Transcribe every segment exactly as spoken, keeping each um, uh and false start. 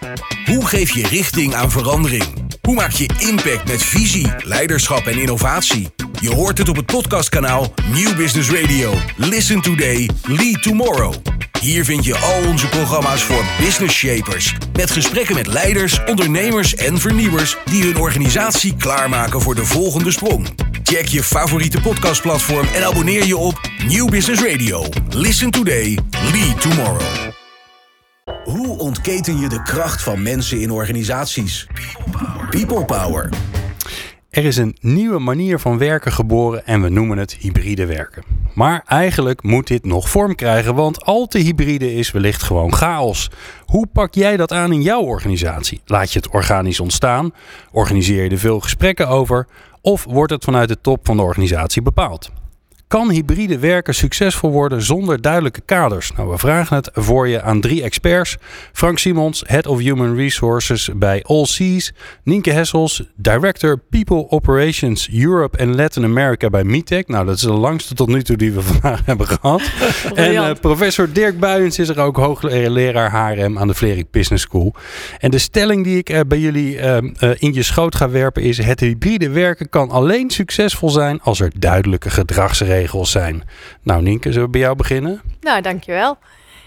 Hoe geef je richting aan verandering? Hoe maak je impact met visie, leiderschap en innovatie? Je hoort het op het podcastkanaal Nieuw Business Radio. Listen today, lead tomorrow. Hier vind je al onze programma's voor business shapers. Met gesprekken met leiders, ondernemers en vernieuwers die hun organisatie klaarmaken voor de volgende sprong. Check je favoriete podcastplatform en abonneer je op Nieuw Business Radio. Listen today, lead tomorrow. Hoe ontketen je de kracht van mensen in organisaties? People Power. Er is een nieuwe manier van werken geboren en we noemen het hybride werken. Maar eigenlijk moet dit nog vorm krijgen, want al te hybride is wellicht gewoon chaos. Hoe pak jij dat aan in jouw organisatie? Laat je het organisch ontstaan? Organiseer je er veel gesprekken over? Of wordt het vanuit de top van de organisatie bepaald? Kan hybride werken succesvol worden zonder duidelijke kaders? Nou, we vragen het voor je aan drie experts. Frank Simons, Head of Human Resources bij Allseas. Nienke Hessels, Director People Operations Europe en Latin America bij Meetech. Nou, dat is de langste tot nu toe die we vandaag hebben gehad. En uh, professor Dirk Buyens is er ook hoogleraar H R M aan de Vlerik Business School. En de stelling die ik uh, bij jullie uh, uh, in je schoot ga werpen is: het hybride werken kan alleen succesvol zijn als er duidelijke gedragsregels regels zijn. Nou, Nienke, zullen we bij jou beginnen? Nou, dankjewel.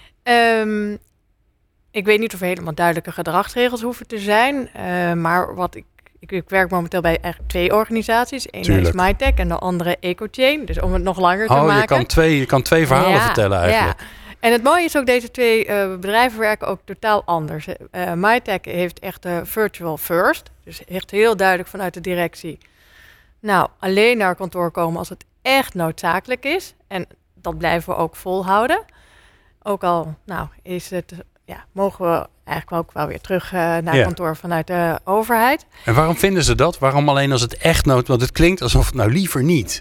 Um, ik weet niet of er helemaal duidelijke gedragsregels hoeven te zijn. Uh, maar wat ik, ik, ik werk momenteel bij eigenlijk twee organisaties. Eén is Mytech en de andere EcoChain. Dus om het nog langer te oh, maken. Je kan twee, je kan twee verhalen ja, vertellen eigenlijk. Ja. En het mooie is ook, deze twee uh, bedrijven werken ook totaal anders. Uh, Mytech heeft echt uh, virtual first. Dus echt heel duidelijk vanuit de directie. Nou, alleen naar kantoor komen als het echt noodzakelijk is. En dat blijven we ook volhouden. Ook al nou, is het, ja, mogen we eigenlijk ook wel weer terug uh, naar ja. kantoor vanuit de overheid. En waarom vinden ze dat? Waarom alleen als het echt nood? Want het klinkt alsof het nou liever niet.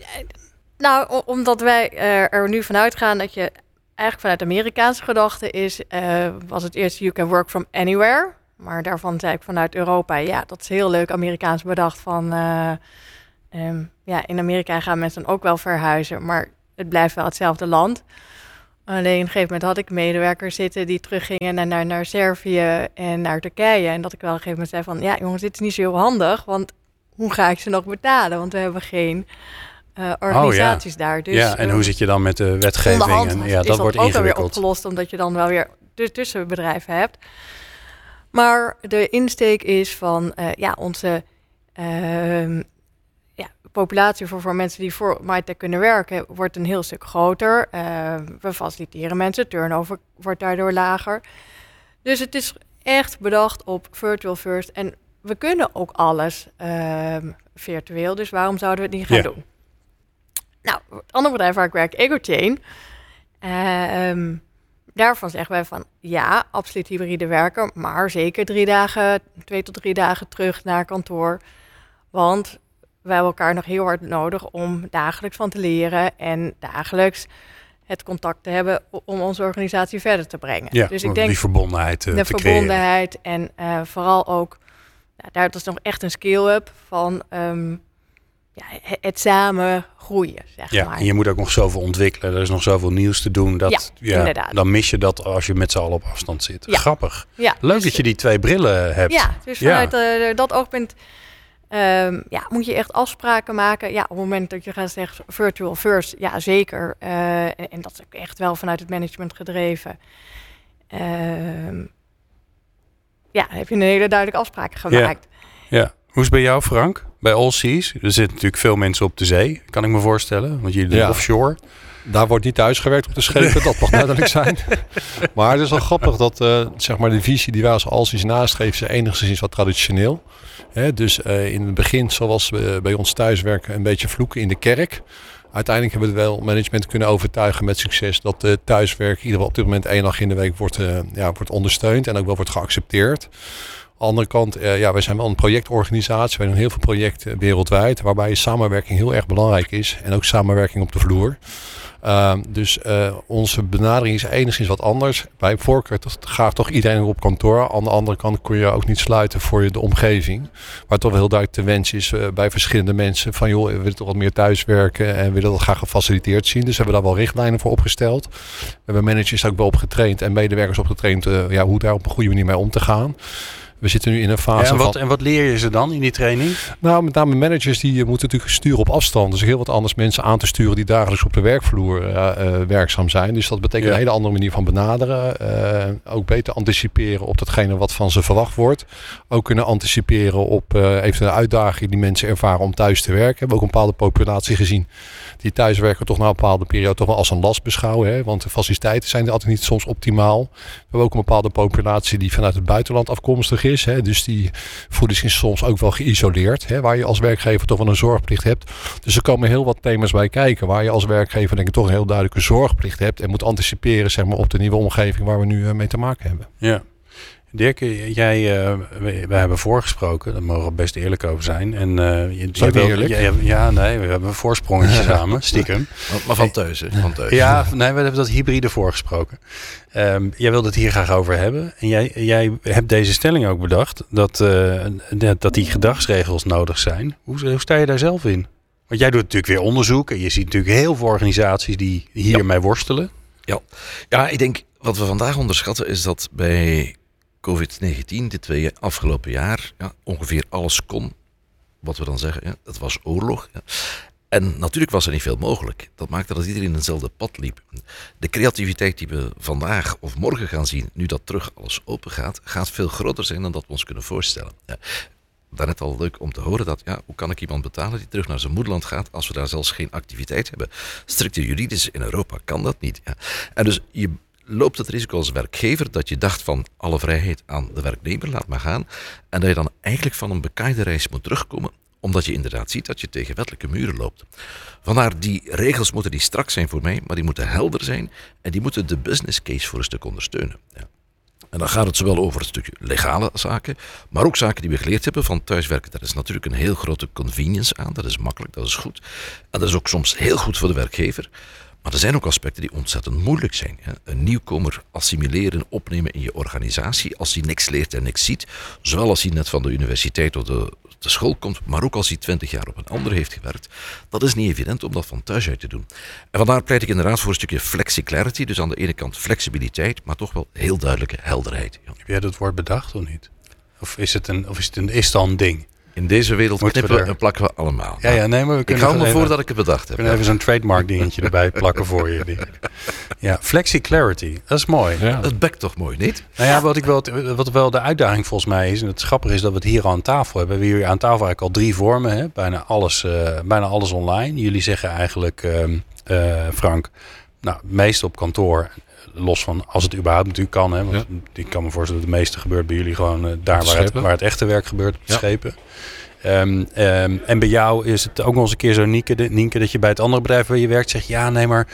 Nou, o- omdat wij uh, er nu vanuit gaan dat je eigenlijk vanuit de Amerikaanse gedachte is, uh, was het eerst you can work from anywhere. Maar daarvan zei ik vanuit Europa, ja, dat is heel leuk Amerikaans bedacht van Uh, Um, ja, in Amerika gaan mensen ook wel verhuizen, maar het blijft wel hetzelfde land. Alleen op een gegeven moment had ik medewerkers zitten die teruggingen naar, naar, naar Servië en naar Turkije. En dat ik wel op een gegeven moment zei van, ja jongens, dit is niet zo heel handig, want hoe ga ik ze nog betalen? Want we hebben geen uh, organisaties oh, ja. daar. Dus, ja, en um, hoe zit je dan met de wetgeving? Onderhand en, ja, dat, dat wordt ook ingewikkeld. Alweer opgelost, omdat je dan wel weer t- tussen bedrijven hebt. Maar de insteek is van, uh, ja, onze Uh, Ja, populatie voor, voor mensen die voor Mytech kunnen werken wordt een heel stuk groter. Uh, we faciliteren mensen, turnover wordt daardoor lager. Dus het is echt bedacht op virtual first. En we kunnen ook alles uh, virtueel, dus waarom zouden we het niet gaan ja. doen? Nou, het andere bedrijf waar ik werk, EcoChain. Uh, um, daarvan zeggen wij van ja, absoluut hybride werken, maar zeker drie dagen, twee tot drie dagen terug naar kantoor. Want wij hebben elkaar nog heel hard nodig om dagelijks van te leren en dagelijks het contact te hebben om onze organisatie verder te brengen. Ja, dus ik denk die verbondenheid uh, de te verbondenheid creëren. En uh, vooral ook, nou, daar is nog echt een skill-up van um, ja, het samen groeien, zeg ja, maar. En je moet ook nog zoveel ontwikkelen. Er is nog zoveel nieuws te doen. Dat, ja, ja, inderdaad. Dan mis je dat als je met z'n allen op afstand zit. Ja. Grappig. Ja, Leuk dus, dat je die twee brillen hebt. Ja, dus vanuit ja. Uh, dat oogpunt Um, ja, moet je echt afspraken maken. Ja, op het moment dat je gaat zeggen virtual first, ja zeker. Uh, en, en dat is ook echt wel vanuit het management gedreven. Um, ja, heb je een hele duidelijke afspraken gemaakt. Ja. ja. Hoe is het bij jou, Frank? Bij Allseas? Er zitten natuurlijk veel mensen op de zee, kan ik me voorstellen. Want jullie doen ja. offshore. Daar wordt niet thuisgewerkt op de schepen, dat mag duidelijk zijn. Maar het is wel grappig dat uh, zeg maar de visie die wij als Allseas nastreven, is enigszins is wat traditioneel. He, dus uh, in het begin, zoals we bij ons thuiswerken, een beetje vloeken in de kerk. Uiteindelijk hebben we wel management kunnen overtuigen met succes dat uh, thuiswerk in ieder geval op dit moment één dag in de week wordt, uh, ja, wordt ondersteund en ook wel wordt geaccepteerd. de andere kant, uh, ja, wij zijn wel een projectorganisatie. Wij doen heel veel projecten wereldwijd, waarbij samenwerking heel erg belangrijk is. En ook samenwerking op de vloer. Uh, dus uh, onze benadering is enigszins wat anders. Bij voorkeur graag toch iedereen op kantoor. Aan de andere kant kun je ook niet sluiten voor de omgeving. Waar toch wel heel duidelijk de wens is uh, bij verschillende mensen. Van joh, we willen toch wat meer thuiswerken en willen dat graag gefaciliteerd zien. Dus we hebben daar wel richtlijnen voor opgesteld. We hebben managers ook wel op getraind en medewerkers op getraind. Uh, ja, hoe daar op een goede manier mee om te gaan. We zitten nu in een fase ja, en wat, van... En wat leer je ze dan in die training? Nou, met name managers die moeten natuurlijk sturen op afstand. Dus heel wat anders mensen aan te sturen die dagelijks op de werkvloer uh, uh, werkzaam zijn. Dus dat betekent ja. een hele andere manier van benaderen. Uh, ook beter anticiperen op datgene wat van ze verwacht wordt. Ook kunnen anticiperen op uh, eventuele uitdagingen die mensen ervaren om thuis te werken. We hebben ook een bepaalde populatie gezien die thuiswerken toch na een bepaalde periode toch wel als een last beschouwen. Hè? Want de faciliteiten zijn er altijd niet soms optimaal. We hebben ook een bepaalde populatie die vanuit het buitenland afkomstig is. Hè? Dus die voelen zich soms ook wel geïsoleerd. Hè? Waar je als werkgever toch wel een zorgplicht hebt. Dus er komen heel wat thema's bij kijken. Waar je als werkgever denk ik toch een heel duidelijke zorgplicht hebt. En moet anticiperen zeg maar, op de nieuwe omgeving waar we nu uh, mee te maken hebben. Ja. Dirk, jij, uh, we, we hebben voorgesproken, daar mogen we best eerlijk over zijn. En, uh, je, Zo eerlijk? Ja, ja, nee, we hebben een voorsprongetje samen, stiekem. Maar, maar van thuis, hè? Van thuis. Ja, nee, we hebben dat hybride voorgesproken. Um, jij wilde het hier graag over hebben. En jij, jij hebt deze stelling ook bedacht, dat, uh, dat die gedragsregels nodig zijn. Hoe, hoe sta je daar zelf in? Want jij doet natuurlijk weer onderzoek en je ziet natuurlijk heel veel organisaties die hiermee ja. worstelen. Ja. ja, ik denk wat we vandaag onderschatten is dat bij covid negentien, dit twee afgelopen jaar, ja, ongeveer alles kon. Wat we dan zeggen, ja, het was oorlog. Ja. En natuurlijk was er niet veel mogelijk. Dat maakte dat iedereen hetzelfde pad liep. De creativiteit die we vandaag of morgen gaan zien, nu dat terug alles open gaat, gaat veel groter zijn dan dat we ons kunnen voorstellen. Ja. Daarnet al leuk om te horen dat, ja, hoe kan ik iemand betalen die terug naar zijn moederland gaat als we daar zelfs geen activiteit hebben? Stricte juridisch in Europa kan dat niet. Ja. En dus je loopt het risico als werkgever dat je dacht van alle vrijheid aan de werknemer, laat maar gaan. En dat je dan eigenlijk van een bekaaide reis moet terugkomen, omdat je inderdaad ziet dat je tegen wettelijke muren loopt. Vandaar, die regels moeten niet strak zijn voor mij, maar die moeten helder zijn en die moeten de business case voor een stuk ondersteunen. Ja. En dan gaat het zowel over het stukje legale zaken, maar ook zaken die we geleerd hebben van thuiswerken. Daar is natuurlijk een heel grote convenience aan, dat is makkelijk, dat is goed. En dat is ook soms heel goed voor de werkgever. Maar er zijn ook aspecten die ontzettend moeilijk zijn. Hè. Een nieuwkomer assimileren, opnemen in je organisatie als hij niks leert en niks ziet. Zowel als hij net van de universiteit of de, de school komt, maar ook als hij twintig jaar op een ander heeft gewerkt. Dat is niet evident om dat van thuis uit te doen. En vandaar pleit ik inderdaad voor een stukje flexiclarity. Dus aan de ene kant flexibiliteit, maar toch wel heel duidelijke helderheid. Ja. Heb jij dat woord bedacht of niet? Of is het een, of is het een, is het al een ding? In deze wereld knippen we er... en plakken we allemaal. Ja, ja, nee, maar we ik hou me voor dat ik het bedacht heb. We kunnen even zo'n trademark dingetje erbij plakken voor je. Ja, flexiclarity, dat is mooi. Ja. Dat bekt toch mooi, niet? Nou ja, wat, ik wel, wat wel de uitdaging volgens mij is, en het grappige is dat we het hier al aan tafel hebben. We hebben hier aan tafel eigenlijk al drie vormen, hè? Bijna, alles, uh, bijna alles online. Jullie zeggen eigenlijk, uh, uh, Frank, nou, het meeste op kantoor. Los van als het überhaupt natuurlijk kan. Hè, want ja. Ik kan me voorstellen dat het meeste gebeurt bij jullie gewoon uh, daar waar het, waar het echte werk gebeurt, op de ja. schepen. Um, um, en bij jou is het ook nog eens een keer zo, Nienke, de, Nienke, dat je bij het andere bedrijf waar je werkt zegt, ja nee, maar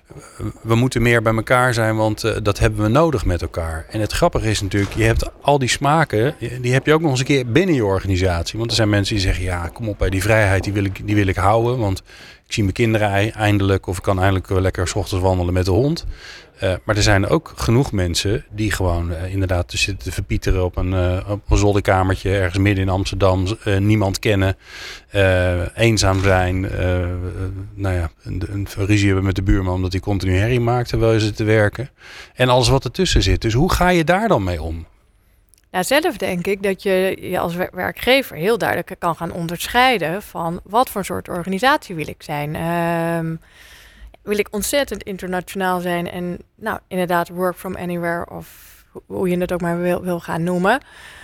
we moeten meer bij elkaar zijn, want uh, dat hebben we nodig met elkaar. En het grappige is natuurlijk, je hebt al die smaken, die heb je ook nog eens een keer binnen je organisatie. Want er zijn mensen die zeggen, ja kom op, bij die vrijheid die wil ik, die wil ik houden, want ik zie mijn kinderen eindelijk of ik kan eindelijk lekker 's ochtends wandelen met de hond. Uh, maar er zijn ook genoeg mensen die gewoon uh, inderdaad zitten te verpieteren op een, uh, op een zolderkamertje ergens midden in Amsterdam, uh, niemand kennen, uh, eenzaam zijn, uh, uh, nou ja, een, een ruzie hebben met de buurman omdat hij continu herrie maakt terwijl je zit te werken. En alles wat ertussen zit. Dus hoe ga je daar dan mee om? Nou, zelf denk ik dat je je als werkgever heel duidelijk kan gaan onderscheiden van wat voor soort organisatie wil ik zijn. Um, wil ik ontzettend internationaal zijn en nou inderdaad work from anywhere of hoe je het ook maar wil, wil gaan noemen.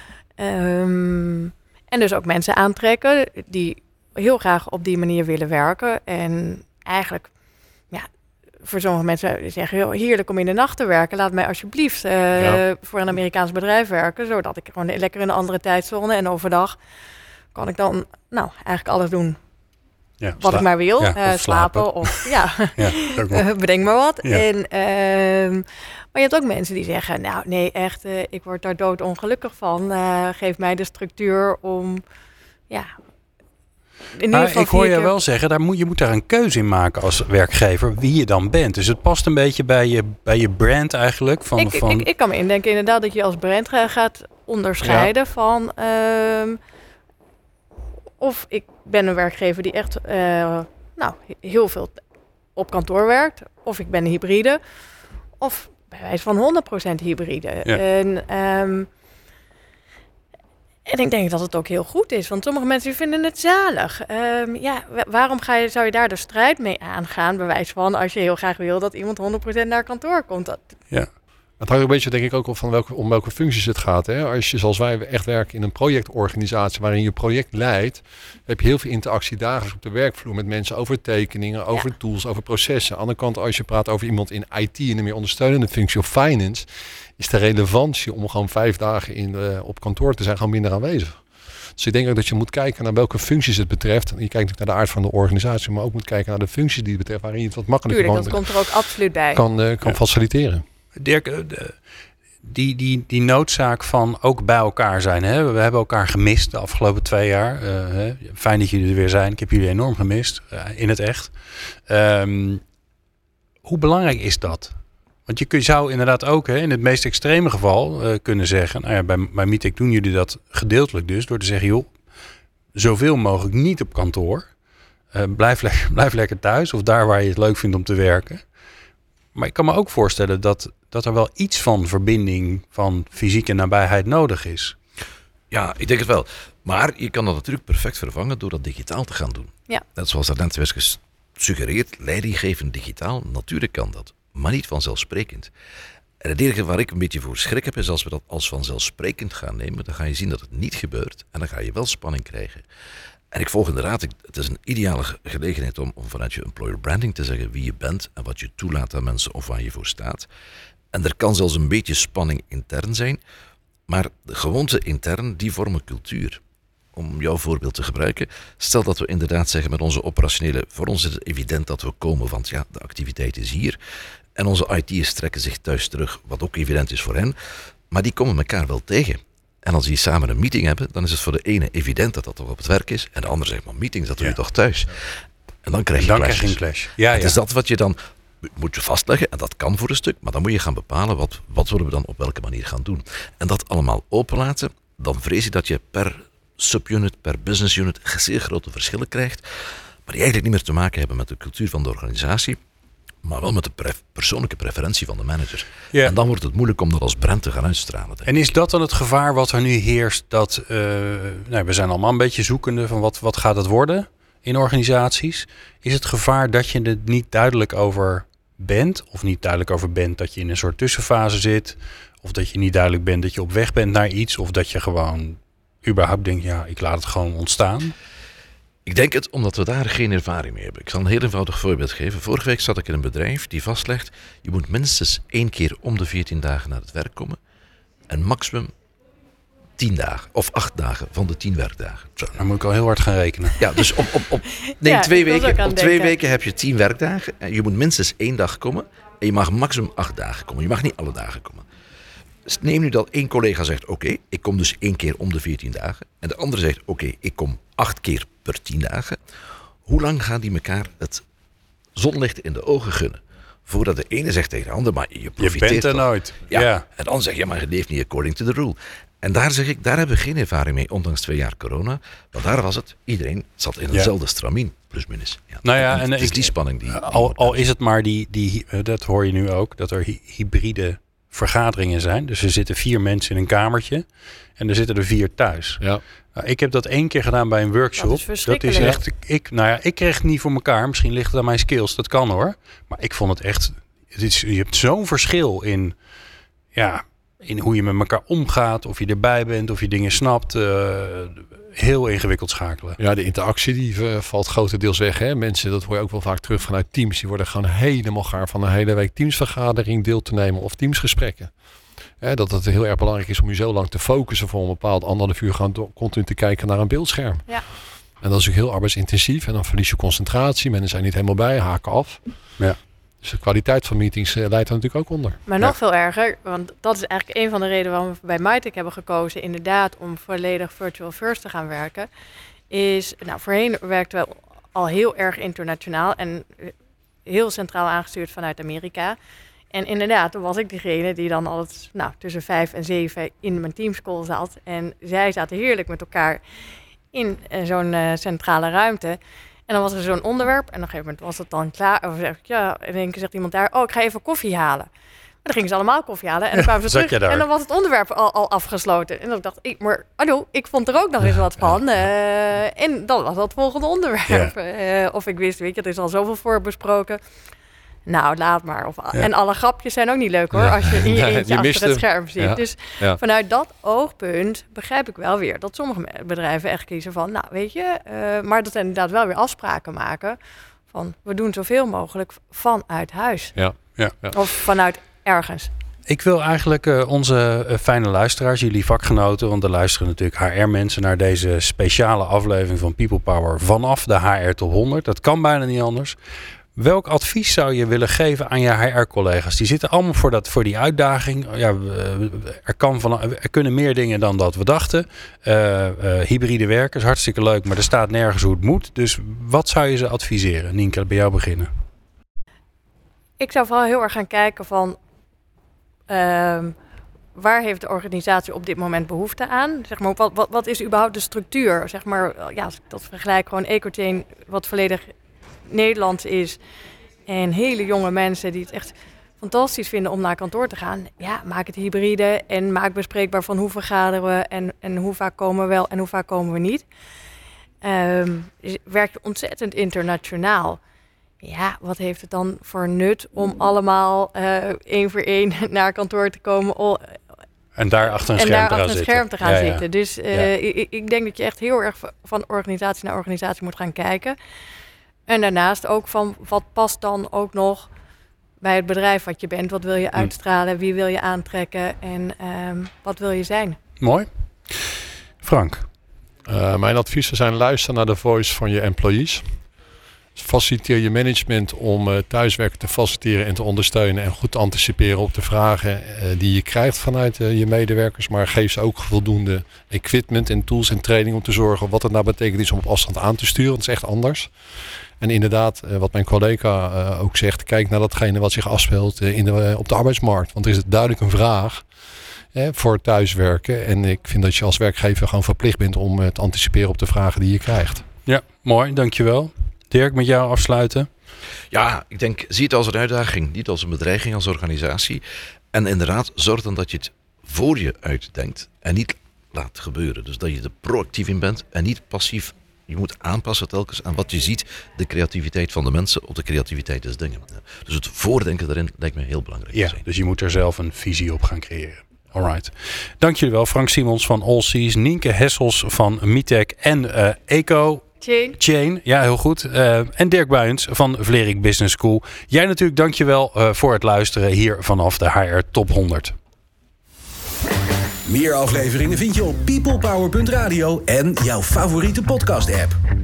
Um, en dus ook mensen aantrekken die heel graag op die manier willen werken. En eigenlijk, ja, voor sommige mensen zeggen heel heerlijk om in de nacht te werken. Laat mij alsjeblieft uh, ja. voor een Amerikaans bedrijf werken, zodat ik gewoon lekker in een andere tijdzone en overdag kan ik dan nou eigenlijk alles doen wat sla- ik maar wil. ja, Uh, of slapen. slapen. Of ja, Ja, ook nog. uh, bedenk maar wat. Ja. En, uh, maar je hebt ook mensen die zeggen, nou nee, echt, uh, ik word daar doodongelukkig van. Uh, geef mij de structuur om, ja... In ieder Maar geval ik hoor vier je keer- wel zeggen, daar moet, je moet daar een keuze in maken als werkgever, wie je dan bent. Dus het past een beetje bij je, bij je brand eigenlijk. Van, Ik, van, ik, ik kan me indenken inderdaad dat je als brand ga- gaat onderscheiden van... ehm, of ik ben een werkgever die echt uh, nou, heel veel op kantoor werkt. Of ik ben een hybride. Of bij wijze van honderd procent hybride. Ja. En, ehm, en ik denk dat het ook heel goed is. Want sommige mensen vinden het zalig. Um, ja, wa- waarom ga je, zou je daar de strijd mee aangaan? Bij wijze van als je heel graag wil dat iemand honderd procent naar kantoor komt. Dat, ja. Het hangt een beetje denk ik ook op van welke, om welke functies het gaat. Hè. Als je zoals wij echt werken in een projectorganisatie waarin je project leidt, heb je heel veel interactie dagelijks op de werkvloer met mensen over tekeningen, over Ja. tools, over processen. Aan de andere kant, als je praat over iemand in I T en een meer ondersteunende functie of finance, is de relevantie om gewoon vijf dagen in, uh, op kantoor te zijn gewoon minder aanwezig. Dus ik denk ook dat je moet kijken naar welke functies het betreft. Je kijkt natuurlijk naar de aard van de organisatie, maar ook moet kijken naar de functies die het betreft, waarin je het wat makkelijker tuurlijk, dat gewoon komt er ook absoluut bij. kan, uh, kan Ja. faciliteren. Dirk, uh, de- die, die, die noodzaak van ook bij elkaar zijn. Hè? We hebben elkaar gemist de afgelopen twee jaar. Uh, hè? Fijn dat jullie er weer zijn. Ik heb jullie enorm gemist, uh, in het echt. Um, hoe belangrijk is dat? Want je kun- zou inderdaad ook hè, in het meest extreme geval uh, kunnen zeggen... Nou ja, bij, bij Meetek doen jullie dat gedeeltelijk dus... door te zeggen, joh, zoveel mogelijk niet op kantoor. Uh, blijf, le- blijf lekker thuis of daar waar je het leuk vindt om te werken. Maar ik kan me ook voorstellen dat, dat er wel iets van verbinding... van fysieke nabijheid nodig is. Ja, ik denk het wel. Maar je kan dat natuurlijk perfect vervangen door dat digitaal te gaan doen. Ja. Net zoals dat net werd gesuggereerd, leidinggeven digitaal, natuurlijk kan dat. Maar niet vanzelfsprekend. En het enige waar ik een beetje voor schrik heb, is als we dat als vanzelfsprekend gaan nemen, dan ga je zien dat het niet gebeurt en dan ga je wel spanning krijgen. En ik volg inderdaad, ik, het is een ideale ge- gelegenheid om, om vanuit je employer branding te zeggen wie je bent en wat je toelaat aan mensen of waar je voor staat. En er kan zelfs een beetje spanning intern zijn, maar de gewoonte intern, die vormen cultuur. Om jouw voorbeeld te gebruiken, stel dat we inderdaad zeggen met onze operationele, voor ons is het evident dat we komen, want ja, de activiteit is hier. En onze I T'ers trekken zich thuis terug, wat ook evident is voor hen. Maar die komen elkaar wel tegen. En als die samen een meeting hebben, dan is het voor de ene evident dat dat toch op het werk is. En de ander zegt, maar meetings, dat doe je Ja. toch thuis? En dan krijg je Dan clashes. krijg je een clash. Ja, Het ja. is dat wat je dan moet je vastleggen. En dat kan voor een stuk. Maar dan moet je gaan bepalen wat, wat willen we dan op welke manier gaan doen. En dat allemaal openlaten. Dan vrees ik dat je per subunit, per business unit zeer grote verschillen krijgt. Maar die eigenlijk niet meer te maken hebben met de cultuur van de organisatie. Maar wel met de pref- persoonlijke preferentie van de manager. Ja. En dan wordt het moeilijk om dat als brand te gaan uitstralen. denk En is ik. dat dan het gevaar wat er nu heerst? Dat, uh, nou, we zijn allemaal een beetje zoekende van wat, wat gaat het worden in organisaties. Is het gevaar dat je er niet duidelijk over bent? Of niet duidelijk over bent dat je in een soort tussenfase zit? Of dat je niet duidelijk bent dat je op weg bent naar iets? Of dat je gewoon überhaupt denkt, ja, ik laat het gewoon ontstaan? Ik denk het omdat we daar geen ervaring mee hebben. Ik zal een heel eenvoudig voorbeeld geven. Vorige week zat ik in een bedrijf die vastlegt, je moet minstens één keer om de veertien dagen naar het werk komen. En maximum tien dagen of acht dagen van de tien werkdagen. Zo. Dan moet ik al heel hard gaan rekenen. Ja, dus op, op, op, nee, Ja, twee, ik was ook weken, aan op het twee denken. weken heb je tien werkdagen. En je moet minstens één dag komen. En je mag maximum acht dagen komen. Je mag niet alle dagen komen. Dus neem nu dat één collega zegt, oké, okay, ik kom dus één keer om de veertien dagen. En de andere zegt, oké, okay, ik kom acht keer per tien dagen. Hoe lang gaan die elkaar het zonlicht in de ogen gunnen? Voordat de ene zegt tegen de ander, maar je Je profiteert bent er toch. nooit. Ja. Ja. En dan zeg je, maar je leeft niet according to the rule. En daar zeg ik, daar hebben we geen ervaring mee, ondanks twee jaar corona. Want daar was het, iedereen zat in Ja. eenzelfde stramien, plus minus. Ja. Nou ja, en en het is ik- die spanning die... die Al, wordt al is het maar die, die, eh, dat hoor je nu ook, dat er hy- hybride vergaderingen zijn. Dus er zitten vier mensen in een kamertje en er zitten er vier thuis. Ja. Nou, ik heb dat één keer gedaan bij een workshop. Dat is verschrikkelijk. echt, ik, nou ja, ik kreeg het niet voor elkaar. Misschien ligt het aan mijn skills, dat kan hoor. Maar ik vond het echt, het is, je hebt zo'n verschil in, ja, in hoe je met elkaar omgaat, of je erbij bent, of je dingen snapt. Uh, heel ingewikkeld schakelen. Ja, de interactie die uh, valt grotendeels weg. Hè? Mensen, dat hoor je ook wel vaak terug vanuit teams. Die worden gewoon helemaal gaar van een hele week teamsvergadering deel te nemen of teamsgesprekken. Hè, dat het heel erg belangrijk is om je zo lang te focussen voor een bepaald anderhalf uur gaan door, continu te kijken naar een beeldscherm. Ja. En dat is ook heel arbeidsintensief. En dan verlies je concentratie. Mensen zijn niet helemaal bij, haken af. Ja. Dus de kwaliteit van meetings uh, leidt er natuurlijk ook onder. Maar nog Ja. veel erger, want dat is eigenlijk een van de redenen waarom we bij Mytech hebben gekozen, inderdaad om volledig virtual first te gaan werken, is, nou voorheen werkten we al heel erg internationaal en heel centraal aangestuurd vanuit Amerika. En inderdaad, toen was ik degene die dan altijd nou, tussen vijf en zeven in mijn teamscall zat. En zij zaten heerlijk met elkaar in uh, zo'n uh, centrale ruimte. En dan was er zo'n onderwerp en op een gegeven moment was het dan klaar. Of zeg ik, ja, in één keer zegt iemand daar, oh, ik ga even koffie halen. En dan gingen ze allemaal koffie halen en dan kwamen ze Zat je terug. daar? En dan was het onderwerp al, al afgesloten. En dan dacht ik, maar hallo, ik vond er ook nog eens wat van. Uh, en dan was dat het volgende onderwerp. Ja. Uh, of ik wist, weet je, er is al zoveel voor besproken. Nou, laat maar. Of, ja. En alle grapjes zijn ook niet leuk hoor, ja. als je in je Nee, eentje je achter het hem. scherm zit. Ja. Dus Ja. vanuit dat oogpunt begrijp ik wel weer dat sommige bedrijven echt kiezen van, nou weet je, uh, maar dat zijn inderdaad wel weer afspraken maken van, we doen zoveel mogelijk vanuit huis. Ja. Ja. Ja. Of vanuit ergens. Ik wil eigenlijk uh, onze uh, fijne luisteraars, jullie vakgenoten, want er luisteren natuurlijk H R-mensen naar deze speciale aflevering van People Power vanaf de H R Top honderd. Dat kan bijna niet anders. Welk advies zou je willen geven aan je H R-collega's? Die zitten allemaal voor, dat, voor die uitdaging. Ja, er, kan van, er kunnen meer dingen dan dat we dachten. Uh, uh, hybride werken is hartstikke leuk, maar er staat nergens hoe het moet. Dus wat zou je ze adviseren? Nienke, bij jou beginnen. Ik zou vooral heel erg gaan kijken van, uh, waar heeft de organisatie op dit moment behoefte aan? Zeg maar, wat, wat, wat is überhaupt de structuur? Zeg maar, ja, als ik dat vergelijk, gewoon Ecochain, wat volledig Nederlands is. En hele jonge mensen die het echt fantastisch vinden om naar kantoor te gaan. Ja, maak het hybride en maak bespreekbaar van hoe vergaderen we en, en hoe vaak komen we wel en hoe vaak komen we niet. Um, werk je ontzettend internationaal. Ja, wat heeft het dan voor nut om allemaal uh, één voor één naar kantoor te komen? Oh, en daar achter een en scherm daar te gaan achter een zitten. scherm te gaan ja, ja. zitten. Dus uh, Ja. ik, ik denk dat je echt heel erg van organisatie naar organisatie moet gaan kijken. En daarnaast ook van wat past dan ook nog bij het bedrijf wat je bent. Wat wil je uitstralen? Wie wil je aantrekken? En um, wat wil je zijn? Mooi. Frank? Uh, mijn adviezen zijn luister naar de voice van je employees. Faciliteer je management om uh, thuiswerken te faciliteren en te ondersteunen. En goed te anticiperen op de vragen uh, die je krijgt vanuit uh, je medewerkers. Maar geef ze ook voldoende equipment en tools en training om te zorgen wat het nou betekent is om op afstand aan te sturen. Dat is echt anders. En inderdaad, uh, wat mijn collega uh, ook zegt, kijk naar datgene wat zich afspeelt uh, in de, uh, op de arbeidsmarkt. Want er is duidelijk een vraag uh, voor thuiswerken. En ik vind dat je als werkgever gewoon verplicht bent om uh, te anticiperen op de vragen die je krijgt. Ja, mooi. Dankjewel. Dirk, met jou afsluiten. Ja, ik denk, zie het als een uitdaging, niet als een bedreiging als organisatie. En inderdaad, zorg dan dat je het voor je uitdenkt en niet laat gebeuren. Dus dat je er proactief in bent en niet passief. Je moet aanpassen telkens aan wat je ziet, de creativiteit van de mensen of de creativiteit des dingen. Dus het voordenken daarin lijkt me heel belangrijk. Ja, dus je moet er zelf een visie op gaan creëren. Alright. Dank jullie wel. Frank Simons van Allseas, Nienke Hessels van Mytech en uh, Eco Chain. Chain, ja, heel goed. Uh, en Dirk Buijens van Vlerik Business School. Jij natuurlijk, dankjewel uh, voor het luisteren hier vanaf de H R Top honderd. Meer afleveringen vind je op peoplepower punt radio en jouw favoriete podcast app.